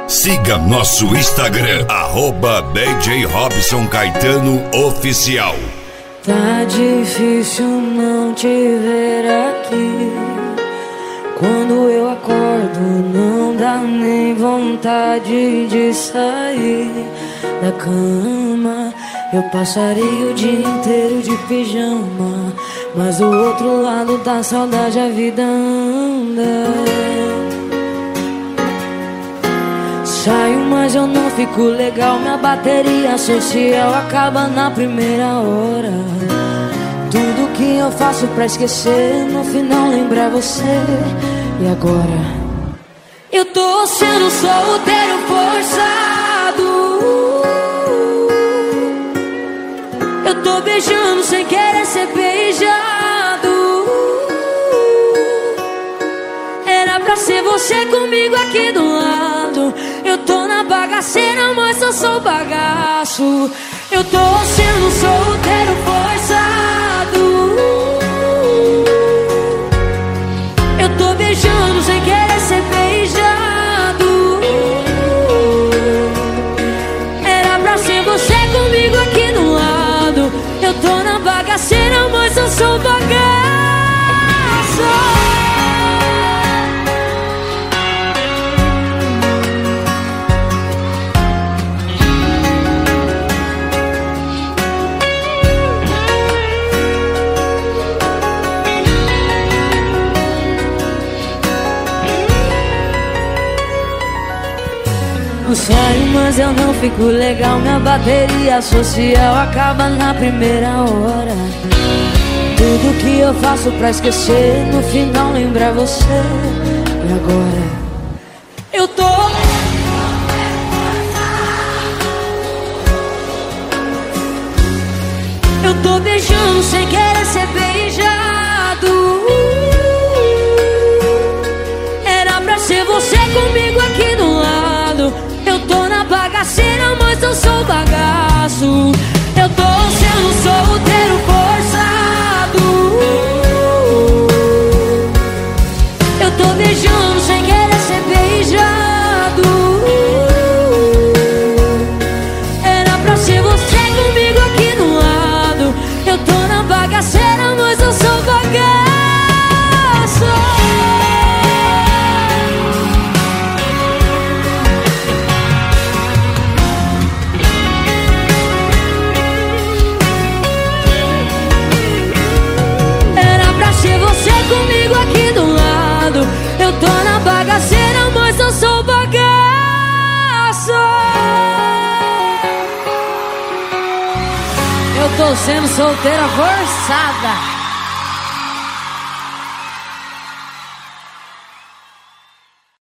Siga nosso Instagram, @DJ Robson Caetano Oficial. Tá difícil não te ver aqui. Quando eu acordo não dá nem vontade de sair da cama. Eu passaria o dia inteiro de pijama, mas do outro lado da saudade a vida anda. Saio, mas eu não fico legal. Minha bateria social acaba na primeira hora. Tudo que eu faço pra esquecer, no final lembrar você. E agora? Eu tô sendo solteiro forçado. Eu tô beijando sem querer ser beijado. Era pra ser você comigo aqui do lado. Eu tô na bagaceira, mas eu sou bagaço. Eu tô sendo solteiro forçado. Eu tô beijando sem querer ser beijado. Era pra ser você comigo aqui do lado. Eu tô na bagaceira, mas eu sou bagaço. Eu saio, mas eu não fico legal. Minha bateria social acaba na primeira hora. Tudo que eu faço pra esquecer, no final lembrar você. E agora? Eu tô beijando sem querer ser beijado. Era pra ser você comigo aqui do lado. Eu tô na bagaceira, mas eu sou bagaço. Eu tô sendo solteiro forçado. Eu tô beijando sem querer ser beijado. Era pra ser você comigo aqui do lado. Eu tô na bagaceira, mas eu sou bagaço. Comigo aqui do lado. Eu tô na bagaceira, mas eu sou bagaço. Eu tô sendo solteira forçada.